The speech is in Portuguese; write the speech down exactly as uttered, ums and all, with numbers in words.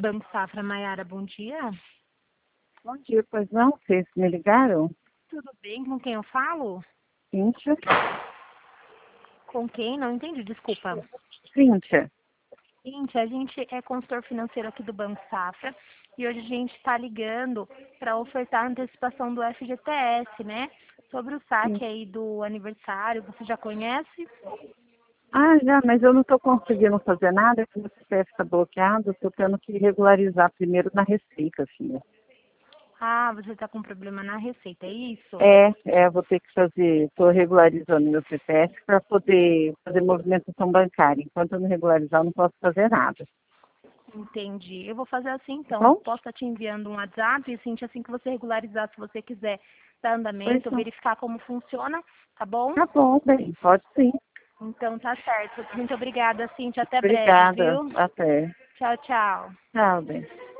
Banco Safra, Maiara, bom dia. Bom dia, pois não? Vocês me ligaram? Tudo bem? Com quem eu falo? Cíntia? Com quem? Não entendi, desculpa. Cíntia. Cíntia, a gente é consultor financeiro aqui do Banco Safra e hoje a gente está ligando para ofertar a antecipação do F G T S, né? Sobre o saque Sim. aí do aniversário, você já conhece? Ah, já, mas eu não estou conseguindo fazer nada, que o meu C P F está bloqueado, estou tendo que regularizar primeiro na Receita, filha. Ah, você está com problema na receita, é isso? É, é, vou ter que fazer, estou regularizando meu C P F para poder fazer movimentação bancária. Enquanto eu não regularizar, eu não posso fazer nada. Entendi. Eu vou fazer assim Tá então. bom? Posso estar te enviando um WhatsApp, e Cintia, assim que você regularizar, se você quiser dar Pois andamento, não. verificar como funciona, tá bom? Tá bom, bem, pode sim. Então tá certo. Muito obrigada, Cintia. Até breve, Obrigada. viu? Até. Tchau, tchau. Tchau, bem.